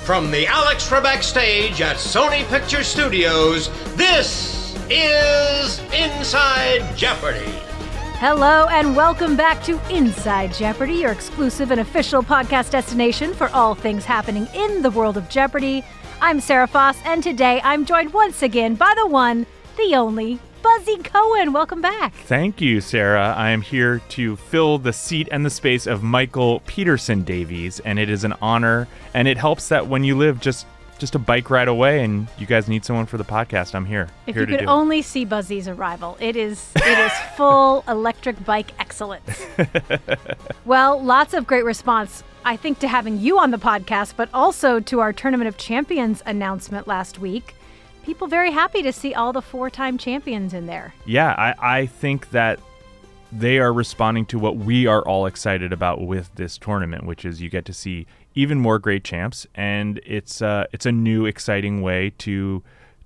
From the Alex Trebek stage at Sony Picture Studios, this is Inside Jeopardy! Hello and welcome back to Inside Jeopardy, your exclusive and official podcast destination for all things happening in the world of Jeopardy! I'm Sarah Foss, and today I'm joined once again by the one, the only, Buzzy Cohen. Welcome back. Thank you, Sarah. I am here to fill the seat and the space of Michael Peterson Davies, and it is an honor, and it helps that when you live just a bike ride away and you guys need someone for the podcast, I'm here. If you could only see Buzzy's arrival, it is full electric bike excellence. Well, lots of great response, I think, to having you on the podcast, but also to our Tournament of Champions announcement last week. People very happy to see all the four-time champions in there. Yeah, I think that they are responding to what we are all excited about with this tournament, which is you get to see even more great champs, and it's a new, exciting way to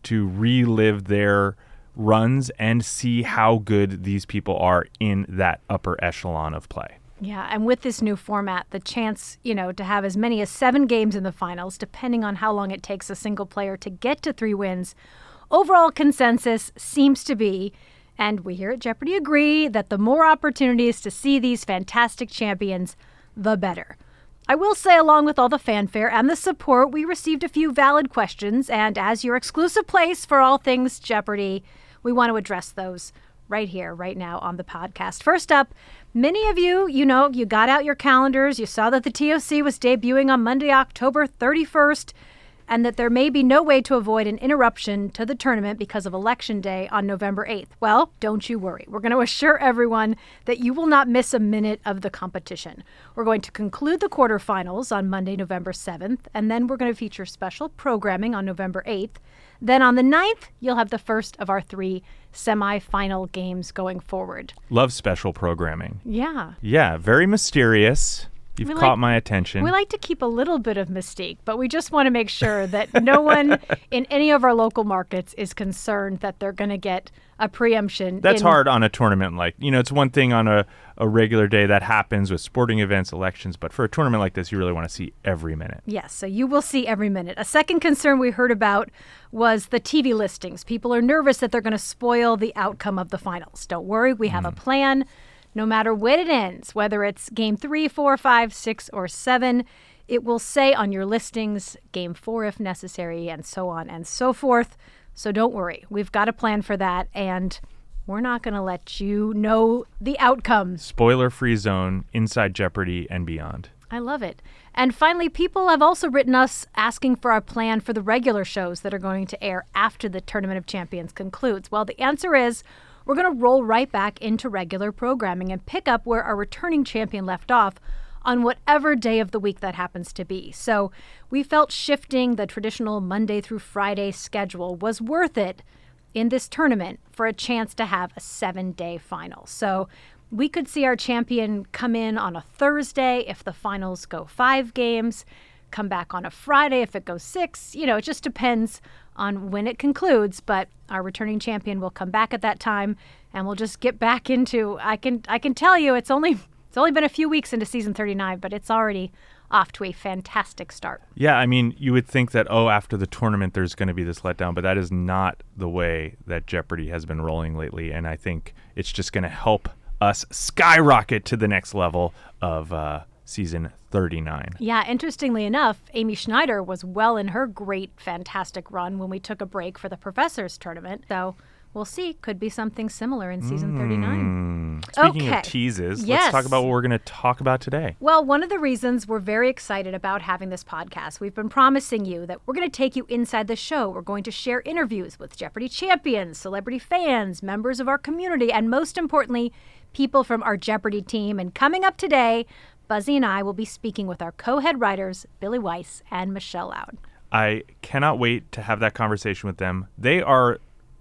relive their runs and see how good these people are in that upper echelon of play. Yeah, and with this new format, the chance, to have as many as 7 games in the finals, depending on how long it takes a single player to get to 3 wins, overall consensus seems to be, and we here at Jeopardy agree, that the more opportunities to see these fantastic champions, the better. I will say, along with all the fanfare and the support, we received a few valid questions, and as your exclusive place for all things Jeopardy, we want to address those right here, right now on the podcast. First up, many of you, you got out your calendars, you saw that the TOC was debuting on Monday, October 31st, and that there may be no way to avoid an interruption to the tournament because of Election Day on November 8th. Well, don't you worry. We're going to assure everyone that you will not miss a minute of the competition. We're going to conclude the quarterfinals on Monday, November 7th, and then we're going to feature special programming on November 8th. Then on the 9th, you'll have the first of our 3 semifinal games going forward. Love special programming. Yeah. Yeah, very mysterious. You've caught my attention. We like to keep a little bit of mystique, but we just want to make sure that no one in any of our local markets is concerned that they're going to get a preemption. That's hard on a tournament it's one thing on a regular day that happens with sporting events, elections, but for a tournament like this, you really want to see every minute. Yes, so you will see every minute. A second concern we heard about was the TV listings. People are nervous that they're going to spoil the outcome of the finals. Don't worry, we have a plan. No matter when it ends, whether it's game 3, 4, 5, 6, or 7, it will say on your listings, game 4 if necessary, and so on and so forth. So don't worry. We've got a plan for that, and we're not going to let you know the outcome. Spoiler-free zone, Inside Jeopardy, and beyond. I love it. And finally, people have also written us asking for our plan for the regular shows that are going to air after the Tournament of Champions concludes. Well, the answer is we're going to roll right back into regular programming and pick up where our returning champion left off on whatever day of the week that happens to be. So we felt shifting the traditional Monday through Friday schedule was worth it in this tournament for a chance to have a 7-day final. So we could see our champion come in on a Thursday if the finals go 5 games, come back on a Friday if it goes 6. It just depends on when it concludes, but our returning champion will come back at that time, and we'll just get back into, I can tell you, it's only been a few weeks into season 39, but it's already off to a fantastic start. Yeah, I mean, you would think that, after the tournament there's going to be this letdown, but that is not the way that Jeopardy has been rolling lately, and I think it's just going to help us skyrocket to the next level of season 39. Yeah, interestingly enough, Amy Schneider was well in her great, fantastic run when we took a break for the Professors Tournament. So we'll see. Could be something similar in season 39. Speaking of teases, let's talk about what we're going to talk about today. Well, one of the reasons we're very excited about having this podcast, we've been promising you that we're going to take you inside the show. We're going to share interviews with Jeopardy champions, celebrity fans, members of our community, and most importantly, people from our Jeopardy team. And coming up today, Buzzy and I will be speaking with our co-head writers, Billy Weiss and Michelle Loud. I cannot wait to have that conversation with them. They are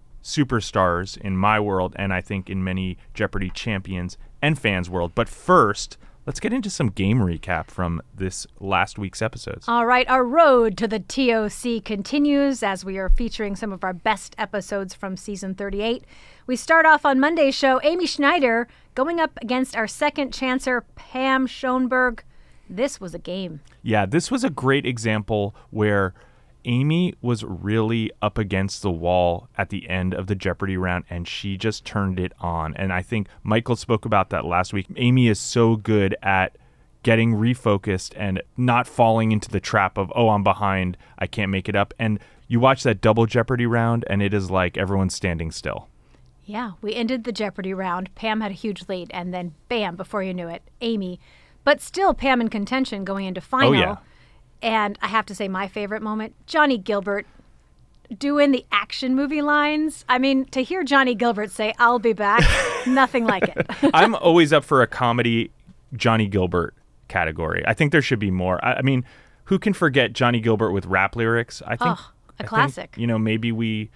superstars in my world, and I think in many Jeopardy champions and fans' world. But first, let's get into some game recap from this last week's episodes. All right, our road to the TOC continues as we are featuring some of our best episodes from season 38. We start off on Monday's show, Amy Schneider going up against our second chancer, Pam Schoenberg. This was a game. Yeah, this was a great example where Amy was really up against the wall at the end of the Jeopardy round, and she just turned it on. And I think Michael spoke about that last week. Amy is so good at getting refocused and not falling into the trap of, oh, I'm behind, I can't make it up. And you watch that double Jeopardy round, and it is like everyone's standing still. Yeah, we ended the Jeopardy round. Pam had a huge lead, and then bam, before you knew it, Amy. But still Pam in contention going into final. Oh, yeah. And I have to say my favorite moment, Johnny Gilbert doing the action movie lines. I mean, to hear Johnny Gilbert say, I'll be back, nothing like it. I'm always up for a comedy Johnny Gilbert category. I think there should be more. I mean, who can forget Johnny Gilbert with rap lyrics? I think classic. You know, maybe we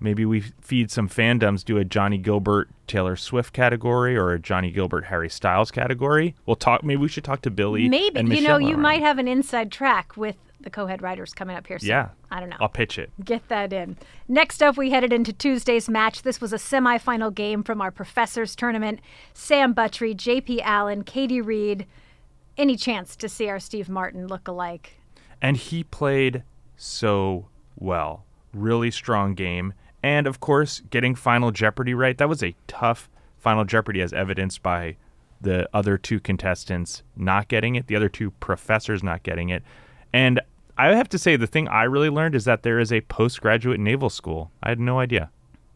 feed some fandoms, do a Johnny Gilbert Taylor Swift category or a Johnny Gilbert Harry Styles category. Maybe we should talk to Billy. Maybe. And You Michelle know, you around. might have an inside track with the co-head writers coming up here soon. Yeah. I don't know. I'll pitch it. Get that in. Next up, we headed into Tuesday's match. This was a semifinal game from our Professors Tournament. Sam Buttrey, J.P. Allen, Katie Reed. Any chance to see our Steve Martin look alike? And he played so well. Really strong game. And, of course, getting Final Jeopardy right. That was a tough Final Jeopardy, as evidenced by the other two contestants not getting it, the other two professors not getting it. And I have to say, the thing I really learned is that there is a postgraduate naval school. I had no idea.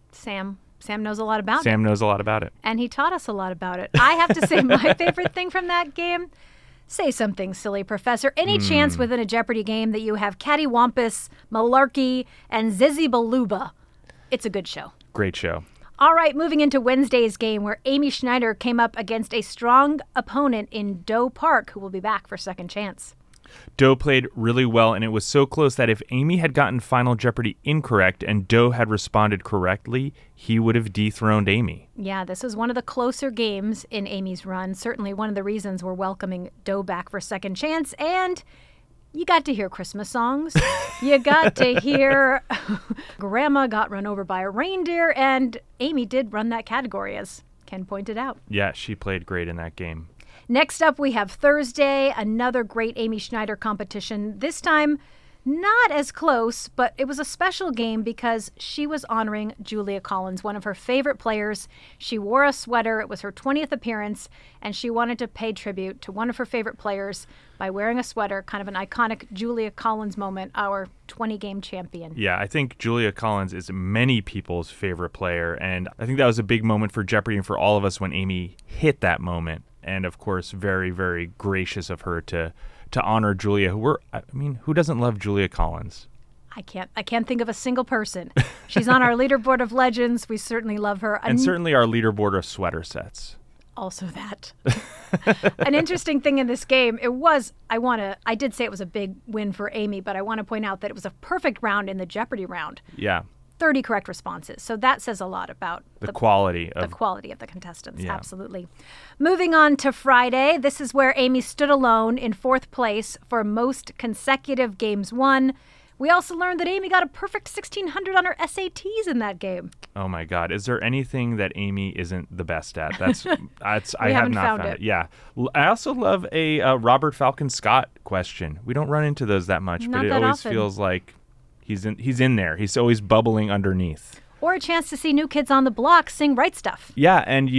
Sam knows a lot about it. Sam knows a lot about it. And he taught us a lot about it. I have to say, my favorite thing from that game, say something silly, Professor. Any chance within a Jeopardy game that you have Cattywampus, Malarkey, and Zizibaluba? It's a good show. Great show. All right, moving into Wednesday's game where Amy Schneider came up against a strong opponent in Doe Park, who will be back for Second Chance. Doe played really well, and it was so close that if Amy had gotten Final Jeopardy incorrect and Doe had responded correctly, he would have dethroned Amy. Yeah, this is one of the closer games in Amy's run. Certainly one of the reasons we're welcoming Doe back for Second Chance. And you got to hear Christmas songs. You got to hear Grandma got run over by a reindeer. And Amy did run that category, as Ken pointed out. Yeah, she played great in that game. Next up, we have Thursday, another great Amy Schneider competition. This time, not as close, but it was a special game because she was honoring Julia Collins, one of her favorite players. She wore a sweater. It was her 20th appearance, and she wanted to pay tribute to one of her favorite players by wearing a sweater, kind of an iconic Julia Collins moment, our 20-game champion. Yeah, I think Julia Collins is many people's favorite player, and I think that was a big moment for Jeopardy and for all of us when Amy hit that moment. And, of course, very, very gracious of her to honor Julia. Who doesn't love Julia Collins? I can't think of a single person. She's on our leaderboard of legends. We certainly love her. And certainly our leaderboard of sweater sets. Also that. An interesting thing in this game, I did say it was a big win for Amy, but I want to point out that it was a perfect round in the Jeopardy round. Yeah. 30 correct responses. So that says a lot about the quality of the contestants. Yeah. Absolutely. Moving on to Friday. This is where Amy stood alone in fourth place for most consecutive games won. We also learned that Amy got a perfect 1,600 on her SATs in that game. Oh my God! Is there anything that Amy isn't the best at? That's I have haven't not found it. Yeah, I also love a Robert Falcon Scott question. We don't run into those that much, Not but it that always often. feels like he's in there. He's always bubbling underneath. Or a chance to see New Kids on the Block sing Right Stuff. Yeah, and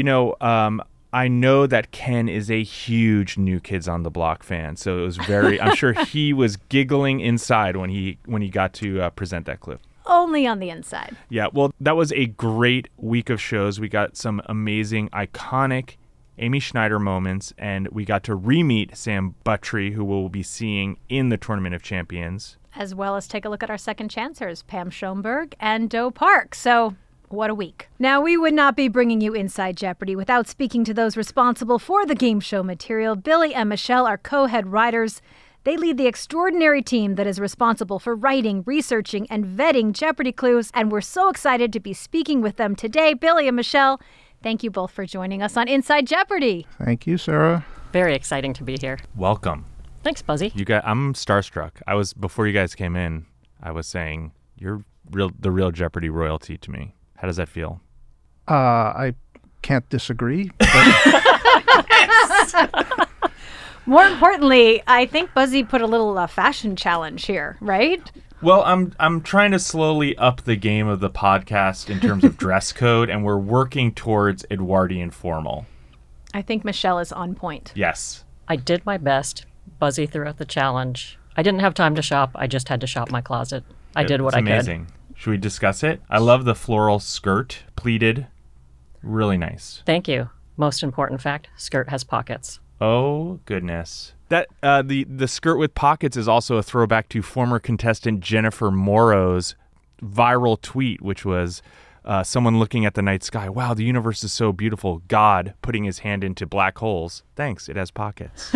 I know that Ken is a huge New Kids on the Block fan, so it was very. I'm sure he was giggling inside when he got to present that clip. Only on the inside. Yeah, well, that was a great week of shows. We got some amazing, iconic Amy Schneider moments, and we got to re-meet Sam Buttrey, who we'll be seeing in the Tournament of Champions. As well as take a look at our second chancers, Pam Schoenberg and Doe Park. So, what a week. Now, we would not be bringing you Inside Jeopardy without speaking to those responsible for the game show material. Billy and Michelle are co-head writers. They lead the extraordinary team that is responsible for writing, researching, and vetting Jeopardy clues, and we're so excited to be speaking with them today. Billy and Michelle, thank you both for joining us on Inside Jeopardy. Thank you, Sarah. Very exciting to be here. Welcome. Thanks, Buzzy. I'm starstruck. Before you guys came in, I was saying you're the real Jeopardy royalty to me. How does that feel? I can't disagree. More importantly, I think Buzzy put a little fashion challenge here, right? Well, I'm trying to slowly up the game of the podcast in terms of dress code, and we're working towards Edwardian formal. I think Michelle is on point. Yes. I did my best. Buzzy threw out the challenge. I didn't have time to shop. I just had to shop my closet. I did what I could. It's amazing. Should we discuss it? I love the floral skirt, pleated. Really nice. Thank you. Most important fact, skirt has pockets. Oh, goodness. That the skirt with pockets is also a throwback to former contestant Jennifer Morrow's viral tweet, which was someone looking at the night sky. Wow, the universe is so beautiful. God putting his hand into black holes. Thanks, it has pockets.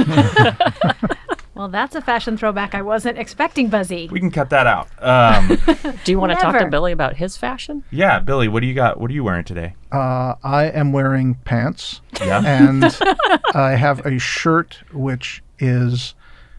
Well, that's a fashion throwback I wasn't expecting, Buzzy. We can cut that out. Do you want to talk to Never. Billy about his fashion? Yeah, Billy, what do you got? What are you wearing today? I am wearing pants, Yeah. and I have a shirt which is,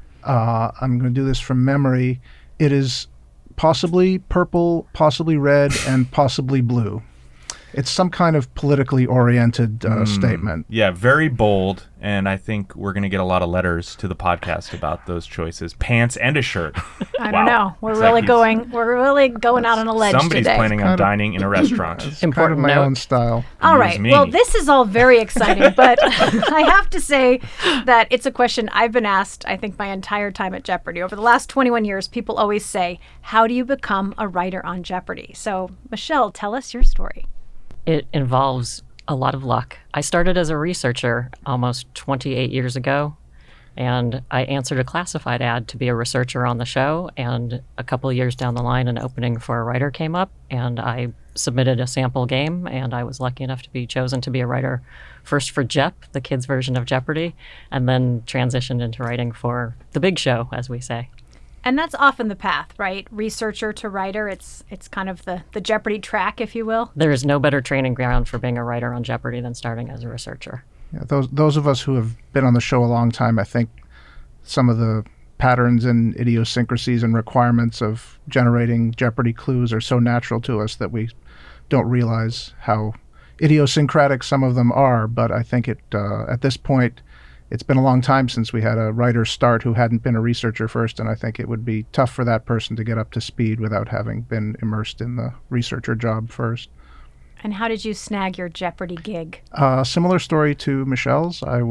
I'm going to do this from memory, it is possibly purple, possibly red, and possibly blue. It's some kind of politically oriented statement. Yeah, very bold, and I think we're going to get a lot of letters to the podcast about those choices. Pants and a shirt. I Wow. don't know. We're It's really like going out on a ledge Somebody's today. planning on dining in a restaurant. It's Important kind of my note. own style. All Use right. me. Well, this is all very exciting, but I have to say that it's a question I've been asked, I think, my entire time at Jeopardy. Over the last 21 years, people always say, how do you become a writer on Jeopardy? So, Michelle, tell us your story. It involves a lot of luck. I started as a researcher almost 28 years ago, and I answered a classified ad to be a researcher on the show. And a couple of years down the line, an opening for a writer came up, and I submitted a sample game, and I was lucky enough to be chosen to be a writer first for JEP, the kids' version of Jeopardy, and then transitioned into writing for the big show, as we say. And that's often the path, right? Researcher to writer. It's kind of the Jeopardy track, if you will. There is no better training ground for being a writer on Jeopardy than starting as a researcher. Yeah, those of us who have been on the show a long time, I think some of the patterns and idiosyncrasies and requirements of generating Jeopardy clues are so natural to us that we don't realize how idiosyncratic some of them are. But I think at this point, it's been a long time since we had a writer start who hadn't been a researcher first, and I think it would be tough for that person to get up to speed without having been immersed in the researcher job first. And how did you snag your Jeopardy gig? Similar story to Michelle's. I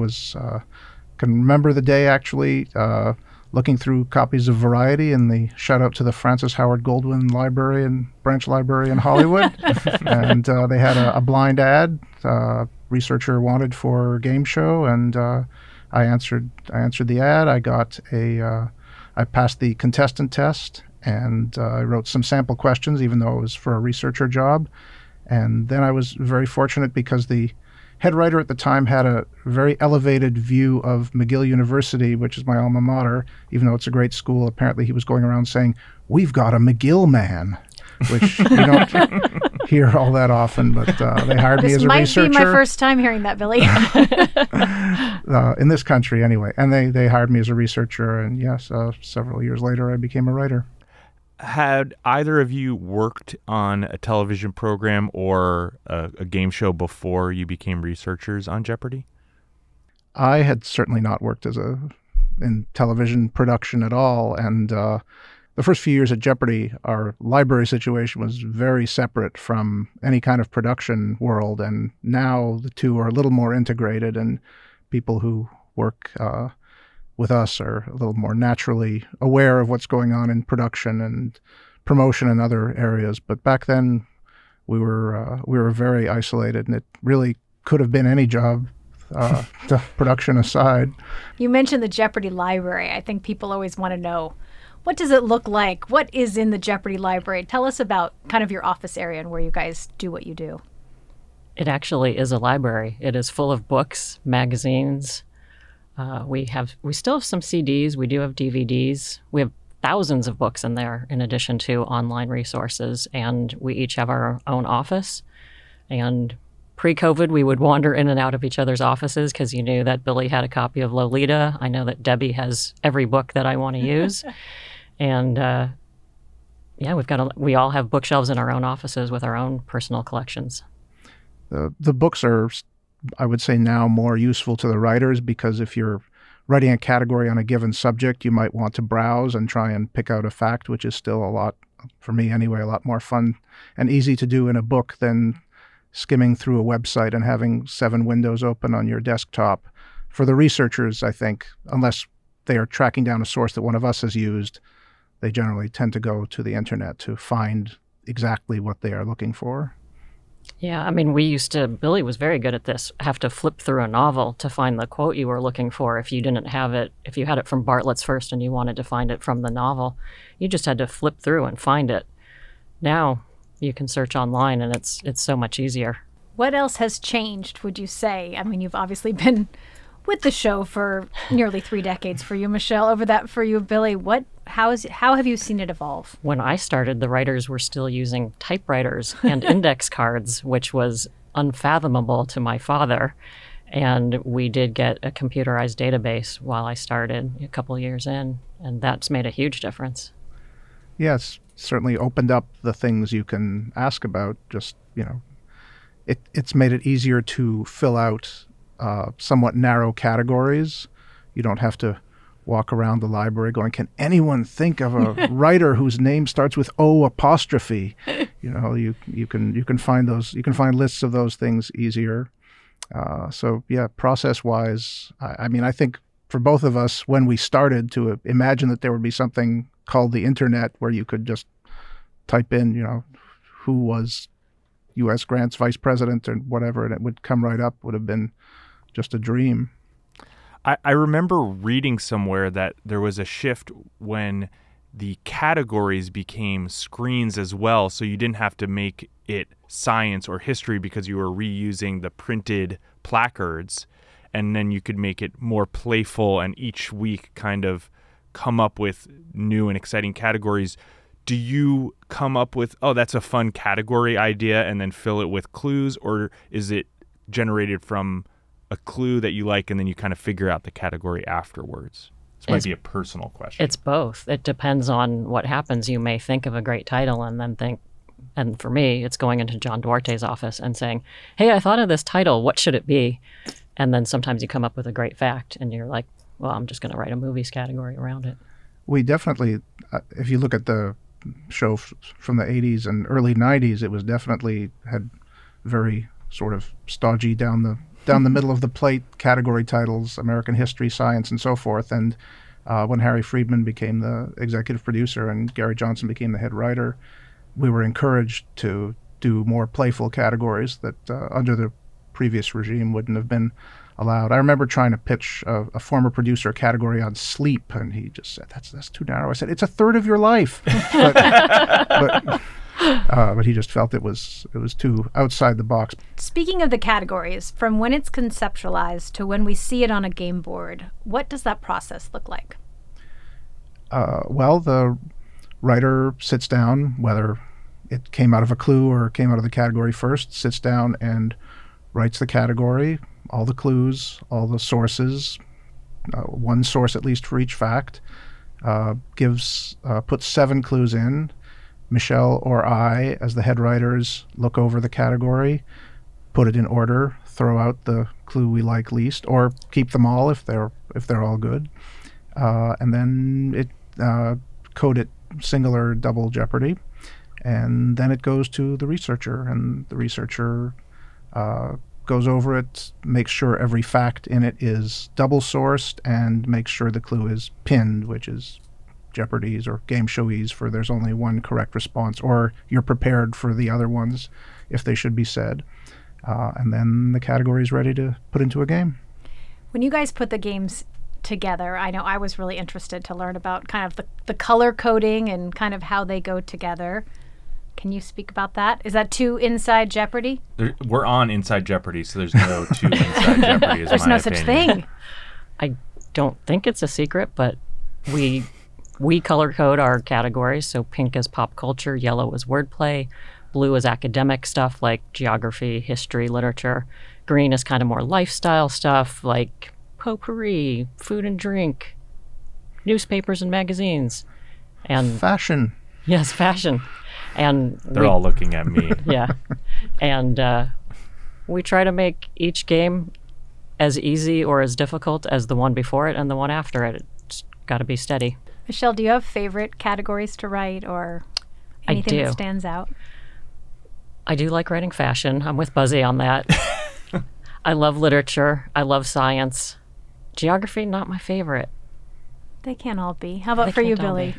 can remember the day actually looking through copies of Variety in the shout out to the Francis Howard Goldwyn Library and Branch Library in Hollywood, and they had a blind ad. Researcher wanted for a game show, and I answered the ad. I passed the contestant test, and I wrote some sample questions, even though it was for a researcher job. And then I was very fortunate because the head writer at the time had a very elevated view of McGill University, which is my alma mater. Even though it's a great school, apparently he was going around saying, "We've got a McGill man," which you don't hear all that often, but they hired me as a researcher. This might be my first time hearing that, Billy. In this country, anyway. And they hired me as a researcher, and yes, several years later, I became a writer. Had either of you worked on a television program or a game show before you became researchers on Jeopardy? I had certainly not worked in television production at all, and the first few years at Jeopardy, our library situation was very separate from any kind of production world, and now the two are a little more integrated, and people who work with us are a little more naturally aware of what's going on in production and promotion and other areas. But back then, we were very isolated, and it really could have been any job, the production aside. You mentioned the Jeopardy library. I think people always want to know, what does it look like? What is in the Jeopardy library? Tell us about kind of your office area and where you guys do what you do. It actually is a library. It is full of books, magazines. We still have some CDs. We do have DVDs. We have thousands of books in there in addition to online resources, and we each have our own office. And pre-COVID, we would wander in and out of each other's offices because you knew that Billy had a copy of Lolita. I know that Debbie has every book that I want to use. And we all have bookshelves in our own offices with our own personal collections. The books are, I would say now, more useful to the writers, because if you're writing a category on a given subject, you might want to browse and try and pick out a fact, which is still a lot, for me anyway, a lot more fun and easy to do in a book than skimming through a website and having 7 windows open on your desktop. For the researchers, I think, unless they are tracking down a source that one of us has used, they generally tend to go to the internet to find exactly what they are looking for. Yeah, I mean, Billy was very good at this, have to flip through a novel to find the quote you were looking for if you didn't have it. If you had it from Bartlett's first and you wanted to find it from the novel, you just had to flip through and find it. Now you can search online and it's so much easier. What else has changed, would you say? I mean, you've obviously been with the show for nearly 3 decades for you, Michelle. Over that for you, Billy. How have you seen it evolve? When I started, the writers were still using typewriters and index cards, which was unfathomable to my father. And we did get a computerized database while I started a couple years in, and that's made a huge difference. Yeah, it's certainly opened up the things you can ask about. Just, it's made it easier to fill out somewhat narrow categories. You don't have to walk around the library going, can anyone think of a writer whose name starts with O apostrophe? You can find those. You can find lists of those things easier. So yeah, process-wise, I think for both of us, when we started to imagine that there would be something called the internet where you could just type in, who was U.S. Grant's vice president or whatever, and it would come right up, would have been just a dream. I remember reading somewhere that there was a shift when the categories became screens as well, so you didn't have to make it science or history because you were reusing the printed placards, and then you could make it more playful and each week kind of come up with new and exciting categories. Do you come up with, that's a fun category idea and then fill it with clues, or is it generated from a clue that you like and then you kind of figure out the category afterwards? This might be a personal question. It's both. It depends on what happens. You may think of a great title and then think, and for me, it's going into John Duarte's office and saying, hey, I thought of this title. What should it be? And then sometimes you come up with a great fact and you're like, well, I'm just going to write a movies category around it. We definitely, if you look at the show from the 80s and early 90s, it was definitely had very sort of stodgy down the middle of the plate category titles, American history, science, and so forth. And when Harry Friedman became the executive producer and Gary Johnson became the head writer, we were encouraged to do more playful categories that under the previous regime wouldn't have been allowed. I remember trying to pitch a former producer a category on sleep, and he just said, that's too narrow. I said, it's a third of your life. But he just felt it was too outside the box. Speaking of the categories, from when it's conceptualized to when we see it on a game board, what does that process look like? Well, the writer sits down, whether it came out of a clue or came out of the category first, sits down and writes the category, all the clues, all the sources, one source at least for each fact, puts 7 clues in. Michelle or I, as the head writers, look over the category, put it in order, throw out the clue we like least, or keep them all if they're all good, and then code it single or double jeopardy, and then it goes to the researcher, and the researcher goes over it, makes sure every fact in it is double sourced, and makes sure the clue is pinned, which is Jeopardy's or game showies for there's only one correct response, or you're prepared for the other ones if they should be said. And then the category is ready to put into a game. When you guys put the games together, I know I was really interested to learn about kind of the color coding and kind of how they go together. Can you speak about that? Is that too Inside Jeopardy? We're on Inside Jeopardy, so there's no too Inside Jeopardy. There's no such thing. I don't think it's a secret, but we color code our categories. So pink is pop culture, yellow is wordplay, blue is academic stuff like geography, history, literature. Green is kind of more lifestyle stuff like potpourri, food and drink, newspapers and magazines. And fashion. Yes, fashion. And they're all looking at me. Yeah. And we try to make each game as easy or as difficult as the one before it and the one after it. It's got to be steady. Michelle, do you have favorite categories to write or anything that stands out? I do like writing fashion. I'm with Buzzy on that. I love literature. I love science. Geography, not my favorite. They can't all be. How about They for you, can't all Billy?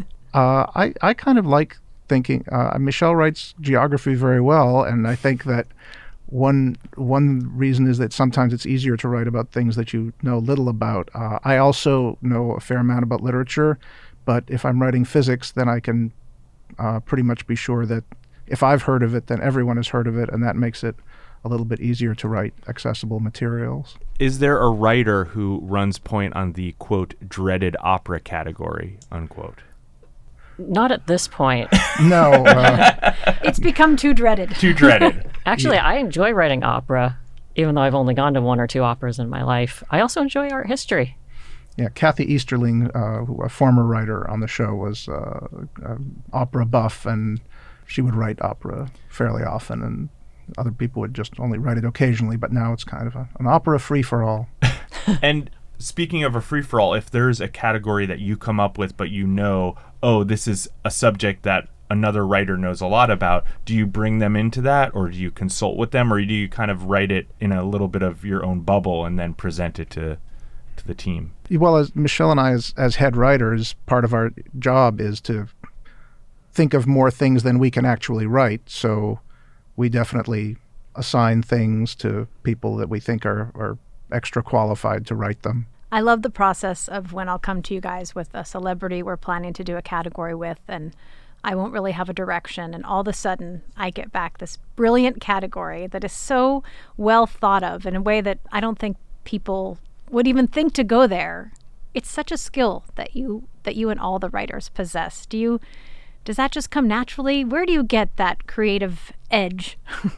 I kind of like thinking. Michelle writes geography very well, and I think that one reason is that sometimes it's easier to write about things that you know little about. I also know a fair amount about literature, but if I'm writing physics, then I can pretty much be sure that if I've heard of it, then everyone has heard of it, and that makes it a little bit easier to write accessible materials. Is there a writer who runs point on the, quote, dreaded opera category, unquote? Not at this point. No. It's become too dreaded. Too dreaded. Actually, I enjoy writing opera, even though I've only gone to 1 or 2 operas in my life. I also enjoy art history. Yeah, Kathy Easterling, a former writer on the show, was an opera buff, and she would write opera fairly often, and other people would just only write it occasionally, but now it's kind of an opera free-for-all. And speaking of a free-for-all, if there's a category that you come up with, but you know, oh, this is a subject that another writer knows a lot about, do you bring them into that, or do you consult with them, or do you kind of write it in a little bit of your own bubble and then present it to the team? Well, as Michelle and I, as head writers, part of our job is to think of more things than we can actually write, so we definitely assign things to people that we think are extra qualified to write them. I love the process of when I'll come to you guys with a celebrity we're planning to do a category with, and I won't really have a direction, and all of a sudden I get back this brilliant category that is so well thought of in a way that I don't think people would even think to go there. It's such a skill that you and all the writers possess. Does that just come naturally? Where do you get that creative edge?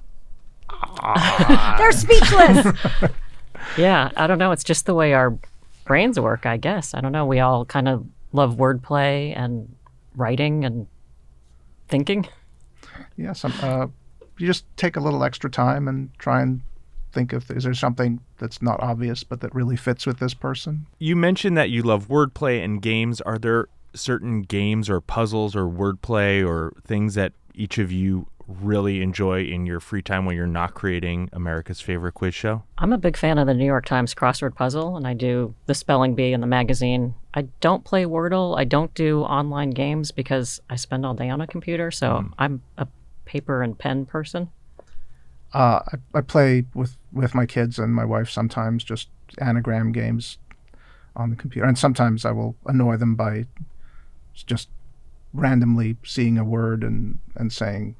They're speechless. Yeah, I don't know. It's just the way our brains work, I guess. I don't know. We all kind of love wordplay and writing and thinking. Yes, you just take a little extra time and try and think of, is there something that's not obvious but that really fits with this person? You mentioned that you love wordplay and games. Are there certain games or puzzles or wordplay or things that each of you really enjoy in your free time when you're not creating America's Favorite Quiz Show? I'm a big fan of the New York Times crossword puzzle, and I do the spelling bee in the magazine. I don't play Wordle. I don't do online games because I spend all day on a computer, so I'm a paper and pen person. I play with my kids and my wife sometimes, just anagram games on the computer, and sometimes I will annoy them by just randomly seeing a word and saying,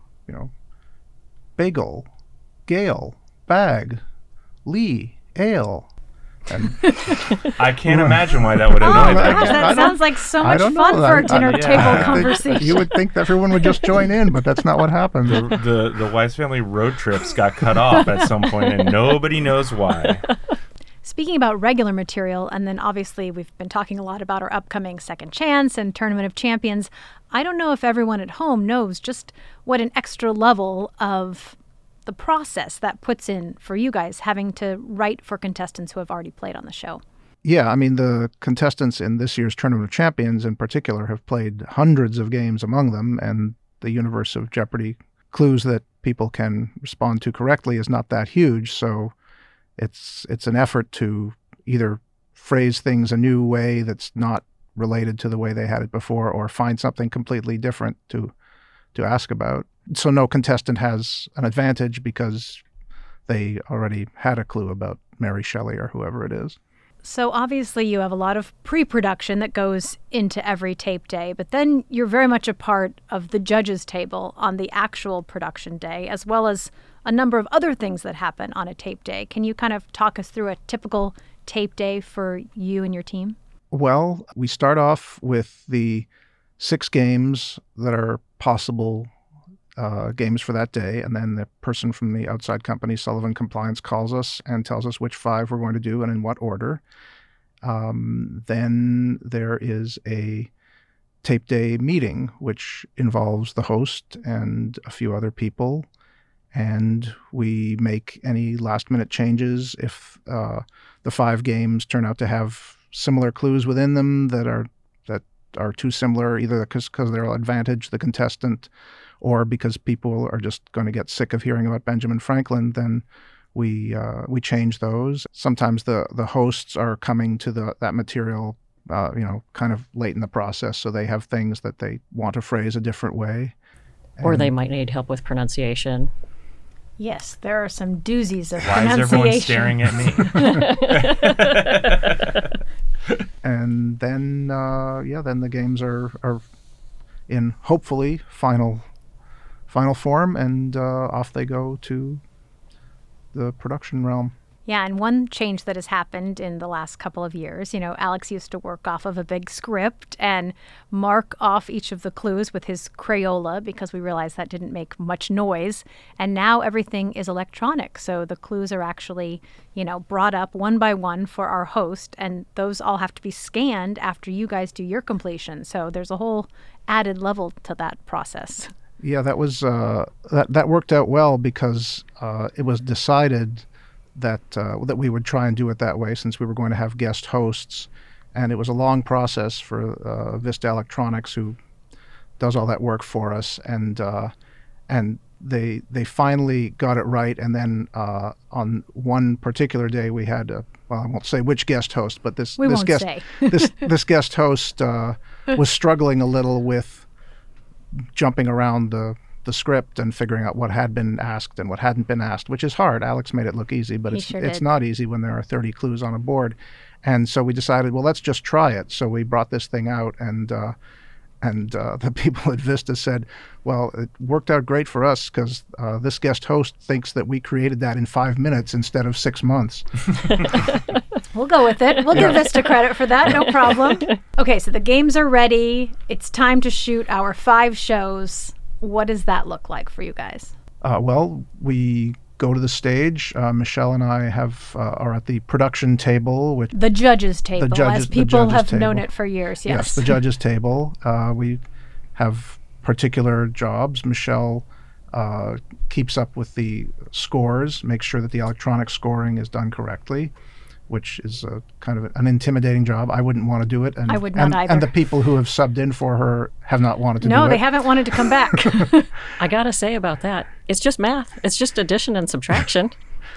bagel, gale, bag, lee, ale. And I can't imagine why that would annoy them. Gosh, that sounds like so much fun for a dinner table conversation. You would think that everyone would just join in, but that's not what happened. The Wise Family road trips got cut off at some point, and nobody knows why. Speaking about regular material, and then obviously we've been talking a lot about our upcoming Second Chance and Tournament of Champions, I don't know if everyone at home knows just what an extra level of the process that puts in for you guys having to write for contestants who have already played on the show. Yeah, I mean, the contestants in this year's Tournament of Champions in particular have played hundreds of games among them, and the universe of Jeopardy clues that people can respond to correctly is not that huge, so it's an effort to either phrase things a new way that's not related to the way they had it before, or find something completely different to ask about. So no contestant has an advantage because they already had a clue about Mary Shelley or whoever it is. So obviously you have a lot of pre-production that goes into every tape day, but then you're very much a part of the judges' table on the actual production day, as well as a number of other things that happen on a tape day. Can you kind of talk us through a typical tape day for you and your team? Well, we start off with the 6 games that are possible games for that day, and then the person from the outside company, Sullivan Compliance, calls us and tells us which 5 we're going to do and in what order. Then there is a tape day meeting, which involves the host and a few other people, and we make any last-minute changes if the 5 games turn out to have similar clues within them that are too similar, either because they'll advantage the contestant or because people are just going to get sick of hearing about Benjamin Franklin. Then we change those. Sometimes the hosts are coming to that material kind of late in the process, so they have things that they want to phrase a different way. Or they might need help with pronunciation. Yes, there are some doozies of Why is pronunciation. everyone staring at me? And then then the games are in hopefully final form, and off they go to the production realm. Yeah, and one change that has happened in the last couple of years, Alex used to work off of a big script and mark off each of the clues with his Crayola because we realized that didn't make much noise. And now everything is electronic. So the clues are actually, brought up one by one for our host, and those all have to be scanned after you guys do your completion. So there's a whole added level to that process. Yeah, that was that worked out well because it was decided that we would try and do it that way since we were going to have guest hosts, and it was a long process for Vista Electronics, who does all that work for us, and they finally got it right. And then on one particular day we had I won't say which guest host, but this guest host was struggling a little with jumping around the script and figuring out what had been asked and what hadn't been asked, which is hard. Alex made it look easy, but it's not easy when there are 30 clues on a board. And so we decided, well, let's just try it. So we brought this thing out, and the people at Vista said, well, it worked out great for us because this guest host thinks that we created that in 5 minutes instead of 6 months. We'll go with it. We'll give Vista credit for that. No problem. Okay, so the games are ready. It's time to shoot our 5 shows. What does that look like for you guys? Well, we go to the stage. Michelle and I are at the production table. The judges' table, as people have known it for years, yes. Yes, the judges' table. We have particular jobs. Michelle keeps up with the scores, makes sure that the electronic scoring is done correctly, which is kind of an intimidating job. I wouldn't want to do it. And, I would not either. And the people who have subbed in for her have not wanted to do it. No, they haven't wanted to come back. I got to say about that, it's just math. It's just addition and subtraction.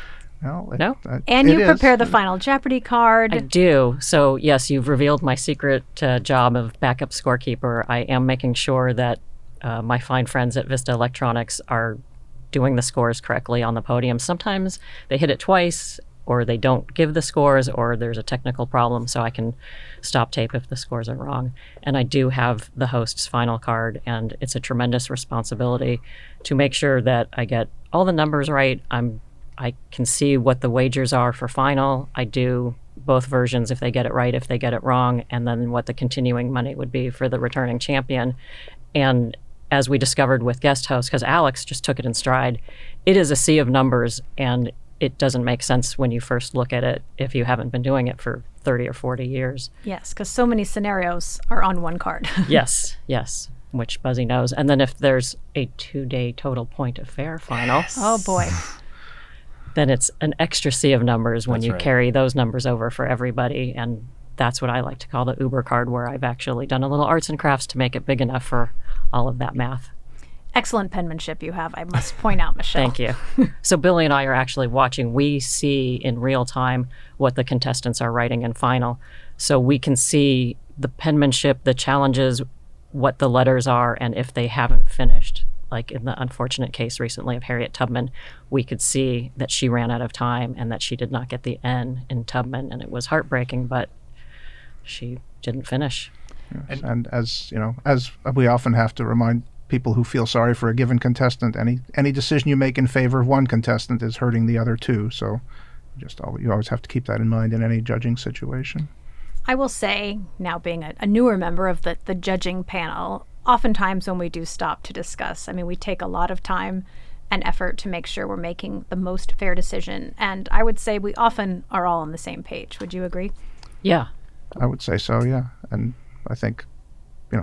No? And you prepare the Final Jeopardy card. I do. So, yes, you've revealed my secret job of backup scorekeeper. I am making sure that my fine friends at Vista Electronics are doing the scores correctly on the podium. Sometimes they hit it twice, or they don't give the scores, or there's a technical problem, so I can stop tape if the scores are wrong. And I do have the host's final card, and it's a tremendous responsibility to make sure that I get all the numbers right. I can see what the wagers are for final. I do both versions if they get it right, if they get it wrong, and then what the continuing money would be for the returning champion. And as we discovered with guest hosts, because Alex just took it in stride, it is a sea of numbers, and it doesn't make sense when you first look at it if you haven't been doing it for 30 or 40 years. Yes, because so many scenarios are on one card. Yes, which Buzzy knows. And then if there's a 2-day total point of fair final, oh boy, then it's an extra sea of numbers when you carry those numbers over for everybody. And that's what I like to call the Uber card, where I've actually done a little arts and crafts to make it big enough for all of that math. Excellent penmanship you have, I must point out, Michelle. Thank you. So Billy and I are actually watching. We see in real time what the contestants are writing in final. So we can see the penmanship, the challenges, what the letters are, and if they haven't finished. Like in the unfortunate case recently of Harriet Tubman, we could see that she ran out of time and that she did not get the N in Tubman, and it was heartbreaking, but she didn't finish. Yes. And as we often have to remind people who feel sorry for a given contestant, any decision you make in favor of one contestant is hurting the other two. So you always have to keep that in mind in any judging situation. I will say, now being a newer member of the judging panel, oftentimes when we do stop to discuss, we take a lot of time and effort to make sure we're making the most fair decision. And I would say we often are all on the same page. Would you agree? Yeah. I would say so, yeah. And I think,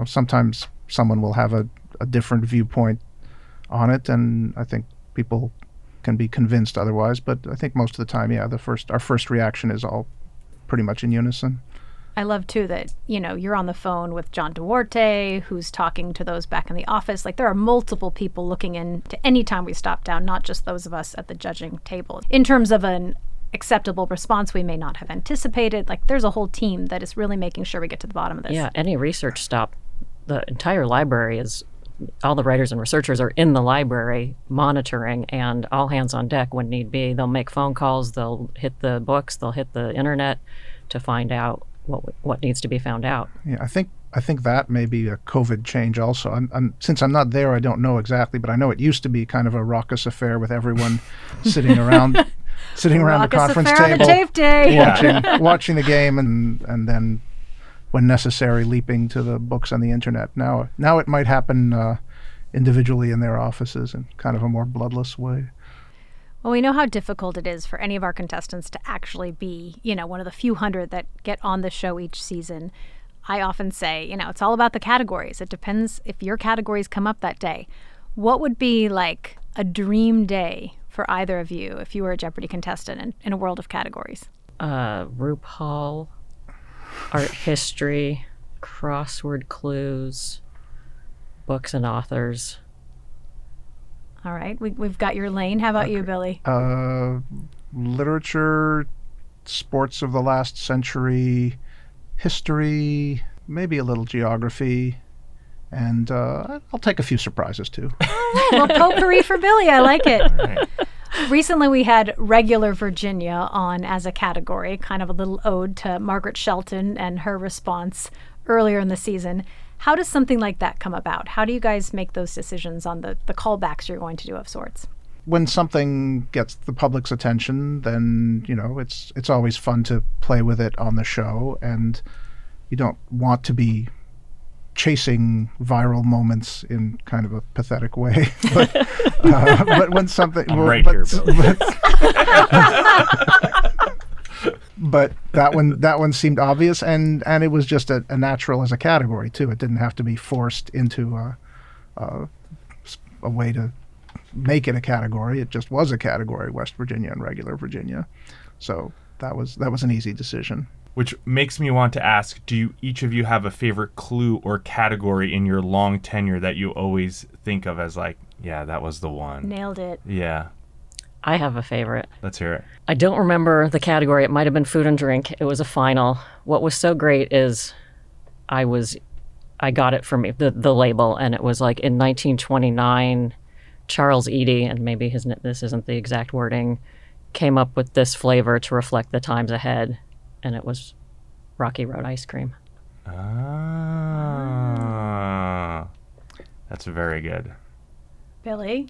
sometimes someone will have a different viewpoint on it, and I think people can be convinced otherwise. But I think most of the time, yeah, our first reaction is all pretty much in unison. I love, too, that, you're on the phone with John Duarte, who's talking to those back in the office. Like, there are multiple people looking into any time we stop down, not just those of us at the judging table. In terms of an acceptable response we may not have anticipated, like, there's a whole team that is really making sure we get to the bottom of this. Yeah, any research stop, the entire library is, all the writers and researchers are in the library monitoring, and all hands on deck when need be. They'll make phone calls, they'll hit the books, they'll hit the internet to find out what needs to be found out. Yeah, I think that may be a COVID change also. Since I'm not there, I don't know exactly, but I know it used to be kind of a raucous affair with everyone sitting around the conference table, tape day. watching the game, and then when necessary leaping to the books on the internet. Now it might happen individually in their offices in kind of a more bloodless way. Well, we know how difficult it is for any of our contestants to actually be, one of the few hundred that get on the show each season. I often say, it's all about the categories. It depends if your categories come up that day. What would be like a dream day for either of you if you were a Jeopardy contestant in a world of categories? RuPaul, art history, crossword clues, books and authors. All right, we've got your lane. How about you, Billy? Literature, sports of the last century, history, maybe a little geography, and I'll take a few surprises too. Well, potpourri for Billy. I like it. Right. Recently, we had regular Virginia on as a category, kind of a little ode to Margaret Shelton and her response earlier in the season. How does something like that come about? How do you guys make those decisions on the callbacks you're going to do of sorts? When something gets the public's attention, then, it's always fun to play with it on the show, and you don't want to be chasing viral moments in kind of a pathetic way. But when something... I'm right here, Bill. But that one seemed obvious, and it was just a natural as a category too. It didn't have to be forced into a way to make it a category. It just was a category: West Virginia and regular Virginia. So that was an easy decision. Which makes me want to ask: do each of you have a favorite clue or category in your long tenure that you always think of as like, yeah, that was the one? Nailed it. Yeah. I have a favorite. Let's hear it. I don't remember the category. It might have been food and drink. It was a final. What was so great is I got it from the label, and it was like in 1929, Charles Eady, and maybe this isn't the exact wording, came up with this flavor to reflect the times ahead, and it was Rocky Road ice cream. Ah. That's very good. Billy?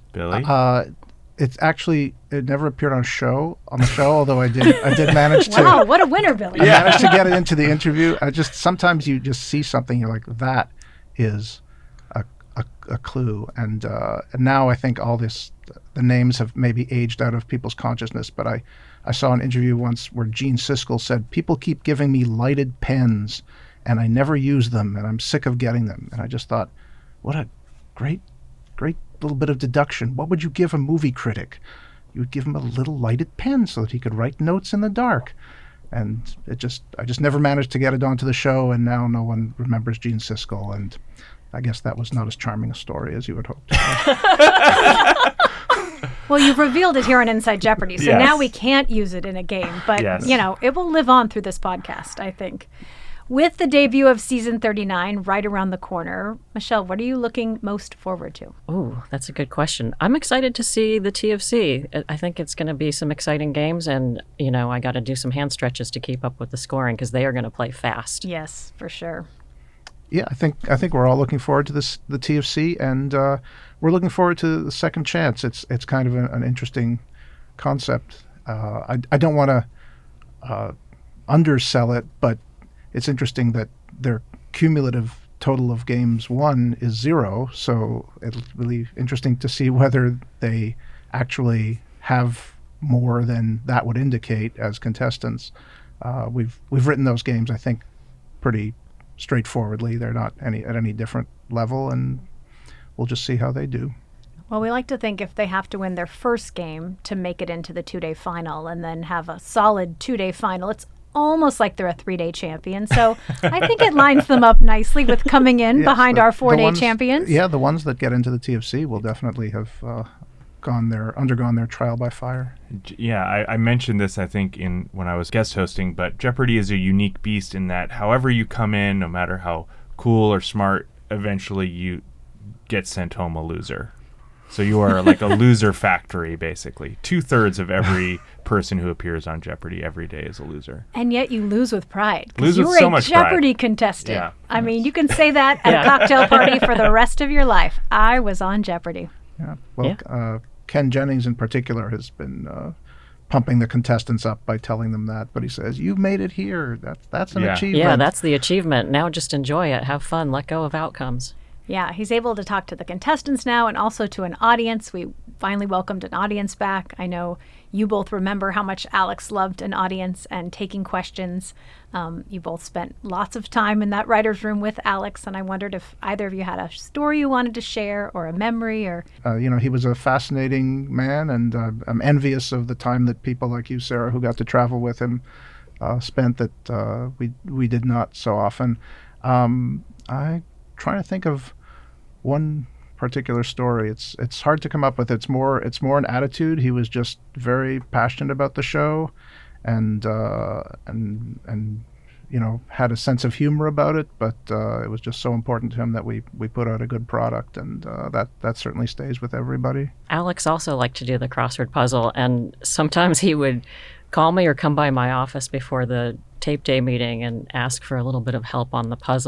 It never appeared on the show, although I did manage to. Wow, what a winner, Billy. I managed to get it into the interview. Sometimes you just see something, you're like, that is a clue. And now I think the names have maybe aged out of people's consciousness, but I saw an interview once where Gene Siskel said, "People keep giving me lighted pens and I never use them, and I'm sick of getting them." And I just thought, what a great little bit of deduction. What would you give a movie critic? You would give him a little lighted pen so that he could write notes in the dark. And I just never managed to get it onto the show, and now no one remembers Gene Siskel, and I guess that was not as charming a story as you would hope. Well, you've revealed it here on Inside Jeopardy, so Yes. Now we can't use it in a game, but Yes. It will live on through this podcast, I think. With the debut of season 39 right around the corner, Michelle, what are you looking most forward to? Oh, that's a good question. I'm excited to see the TFC. I think it's going to be some exciting games, and I got to do some hand stretches to keep up with the scoring because they are going to play fast. Yes, for sure. Yeah, I think we're all looking forward to the TFC, and we're looking forward to the second chance. It's kind of an interesting concept. I don't want to undersell it, but it's interesting that their cumulative total of games won is 0. So it's really interesting to see whether they actually have more than that would indicate as contestants. We've written those games, I think, pretty straightforwardly. They're not at any different level, and we'll just see how they do. Well, we like to think if they have to win their first game to make it into the 2-day final and then have a solid 2-day final, it's almost like they're a 3-day champion. So I think it lines them up nicely with coming in behind our 4-day champions. Yeah, the ones that get into the TFC will definitely have undergone their trial by fire. Yeah, I mentioned this, I think, when I was guest hosting, but Jeopardy is a unique beast in that however you come in, no matter how cool or smart, eventually you get sent home a loser. So you are like a loser factory, basically. 2/3 of every person who appears on Jeopardy every day is a loser. And yet you lose with pride. Lose with you're so a much Jeopardy pride. contestant. Yeah. I mean, you can say that at a cocktail party for the rest of your life. I was on Jeopardy. Yeah. Well, Ken Jennings in particular has been pumping the contestants up by telling them that. But he says, "You've made it here. That's an achievement." Yeah, that's the achievement. Now just enjoy it. Have fun. Let go of outcomes. Yeah, he's able to talk to the contestants now and also to an audience. We finally welcomed an audience back. I know you both remember how much Alex loved an audience and taking questions. You both spent lots of time in that writer's room with Alex, and I wondered if either of you had a story you wanted to share or a memory or... he was a fascinating man, and I'm envious of the time that people like you, Sarah, who got to travel with him, spent that we did not so often. I trying to think of one particular story. It's hard to come up with. It's more an attitude. He was just very passionate about the show, and had a sense of humor about it. But it was just so important to him that we put out a good product, and that certainly stays with everybody. Alex also liked to do the crossword puzzle, and sometimes he would call me or come by my office before the tape day meeting and ask for a little bit of help on the puzzle.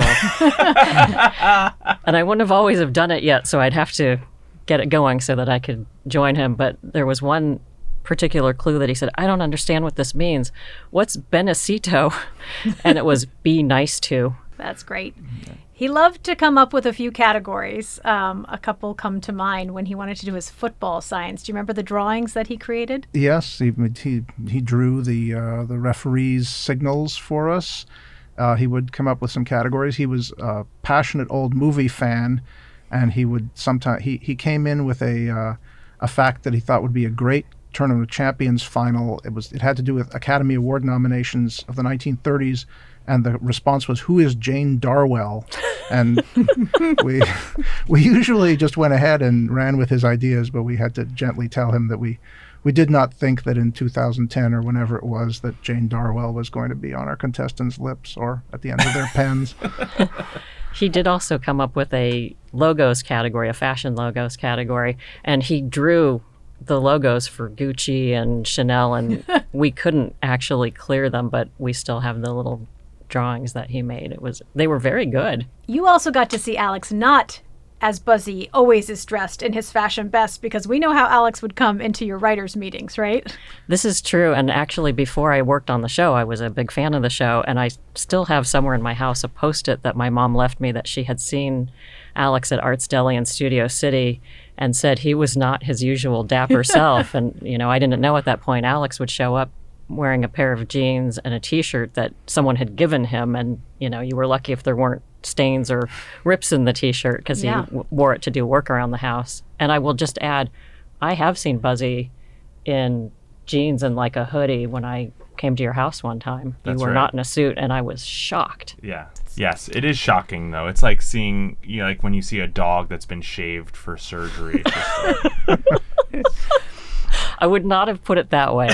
And I wouldn't have always have done it yet, so I'd have to get it going so that I could join him. But there was one particular clue that he said, "I don't understand what this means. What's Benecito?" And it was "be nice to." That's great. He loved to come up with a few categories. A couple come to mind when he wanted to do his football science. Do you remember the drawings that he created? Yes, he drew the referees' signals for us. He would come up with some categories. He was a passionate old movie fan, and he would sometimes he came in with a fact that he thought would be a great Tournament of Champions final. It had to do with Academy Award nominations of the 1930s. And the response was, "Who is Jane Darwell?" And we usually just went ahead and ran with his ideas, but we had to gently tell him that we did not think that in 2010 or whenever it was that Jane Darwell was going to be on our contestants' lips or at the end of their pens. He did also come up with a logos category, a fashion logos category, and he drew the logos for Gucci and Chanel, and we couldn't actually clear them, but we still have the little drawings that he made. They were very good. You also got to see Alex not as Buzzy always is dressed in his fashion best, because we know how Alex would come into your writers' meetings, right? This is true, and actually before I worked on the show, I was a big fan of the show, and I still have somewhere in my house a Post-it that my mom left me that she had seen Alex at Arts Deli in Studio City and said he was not his usual dapper self. And, I didn't know at that point Alex would show up wearing a pair of jeans and a T-shirt that someone had given him, and you were lucky if there weren't stains or rips in the T-shirt because he wore it to do work around the house. And I will just add, I have seen Buzzy in jeans and like a hoodie when I came to your house one time. That's you were right. not in a suit, and I was shocked. Yeah. Yes, it is shocking though. It's like seeing, like when you see a dog that's been shaved for surgery. It's just I would not have put it that way.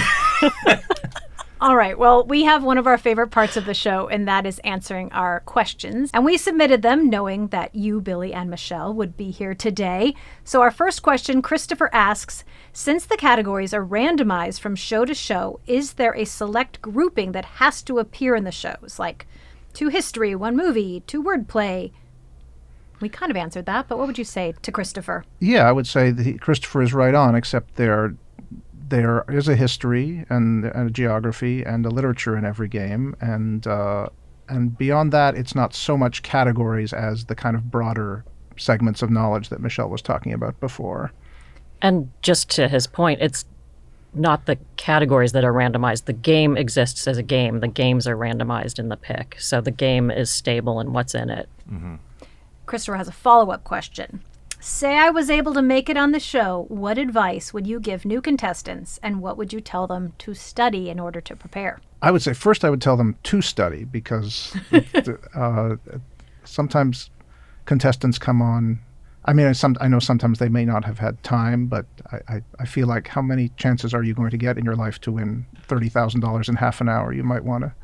All right. Well, we have one of our favorite parts of the show, and that is answering our questions. And we submitted them knowing that you, Billy, and Michelle would be here today. So our first question, Christopher asks, since the categories are randomized from show to show, is there a select grouping that has to appear in the shows? Like 2 history, 1 movie, 2 wordplay? We kind of answered that, but what would you say to Christopher? Yeah, I would say that Christopher is right on, except there is a history and a geography and a literature in every game, and beyond that, it's not so much categories as the kind of broader segments of knowledge that Michelle was talking about before. And just to his point, it's not the categories that are randomized. The game exists as a game. The games are randomized in the pick, so the game is stable in what's in it. Christopher has a follow-up question. Say I was able to make it on the show, what advice would you give new contestants, and what would you tell them to study in order to prepare? I would say first I would tell them to study because sometimes contestants come on. I mean, I know sometimes they may not have had time, but I feel like how many chances are you going to get in your life to win $30,000 in half an hour? You might want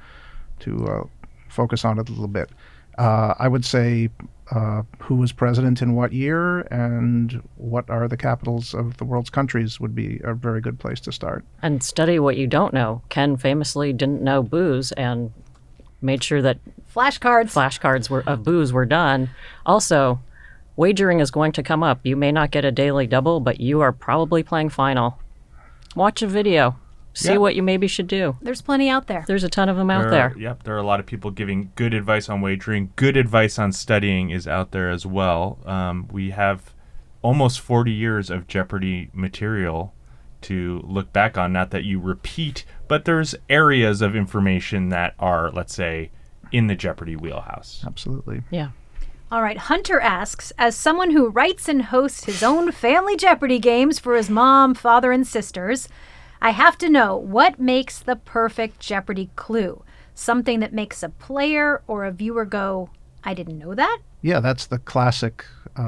to focus on it a little bit. I would say who was president in what year and what are the capitals of the world's countries would be a very good place to start. And study what you don't know. Ken famously didn't know booze and made sure that flashcards of booze were done. Also, wagering is going to come up. You may not get a daily double, but you are probably playing final. Watch a video. See what you maybe should do. There's plenty out there. There's a ton of them out there. Yep, there are a lot of people giving good advice on wagering. Good advice on studying is out there as well. We have almost 40 years of Jeopardy material to look back on. Not that you repeat, but there's areas of information that are, let's say, in the Jeopardy wheelhouse. Absolutely. Yeah. All right, Hunter asks, as someone who writes and hosts his own family Jeopardy games for his mom, father, and sisters, I have to know, what makes the perfect Jeopardy clue? Something that makes a player or a viewer go, I didn't know that? Yeah, that's the classic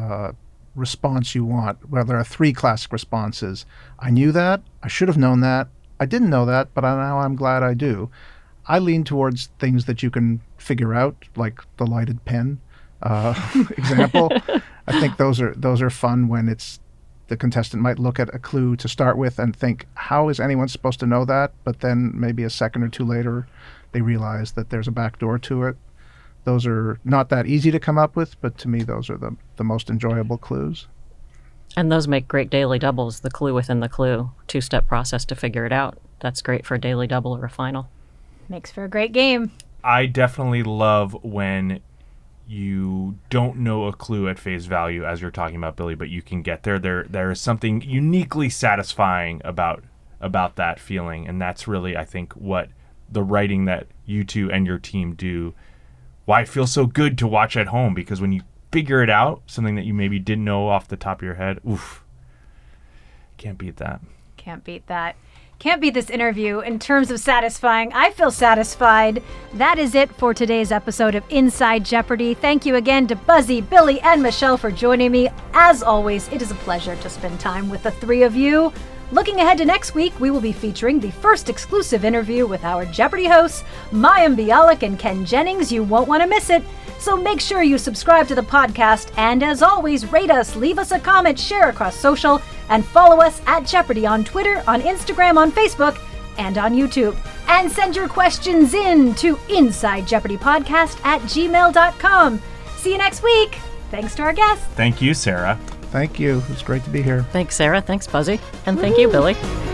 response you want. Well, there are three classic responses. I knew that. I should have known that. I didn't know that, but now I'm glad I do. I lean towards things that you can figure out, like the lighted pen example. I think those are fun when it's the contestant might look at a clue to start with and think, how is anyone supposed to know that? But then maybe a second or two later, they realize that there's a back door to it. Those are not that easy to come up with, but to me, those are the most enjoyable clues. And those make great daily doubles, the clue within the clue, two-step process to figure it out. That's great for a daily double or a final. Makes for a great game. I definitely love when you don't know a clue at face value, as you're talking about, Billy, but you can get there. There is something uniquely satisfying about that feeling, and that's really, I think, what the writing that you two and your team do, why it feels so good to watch at home, because when you figure it out, something that you maybe didn't know off the top of your head, oof, can't beat that. Can't beat that. Can't beat this interview in terms of satisfying. I feel satisfied. That is it for today's episode of Inside Jeopardy. Thank you again to Buzzy, Billy, and Michelle for joining me. As always, it is a pleasure to spend time with the three of you. Looking ahead to next week, we will be featuring the first exclusive interview with our Jeopardy hosts, Mayim Bialik and Ken Jennings. You won't want to miss it. So make sure you subscribe to the podcast, and as always, rate us, leave us a comment, share across social, and follow us at Jeopardy on Twitter, on Instagram, on Facebook, and on YouTube. And send your questions in to InsideJeopardyPodcast@gmail.com. See you next week. Thanks to our guests. Thank you, Sarah. Thank you. It was great to be here. Thanks, Sarah. Thanks, Buzzy. And thank you, Billy.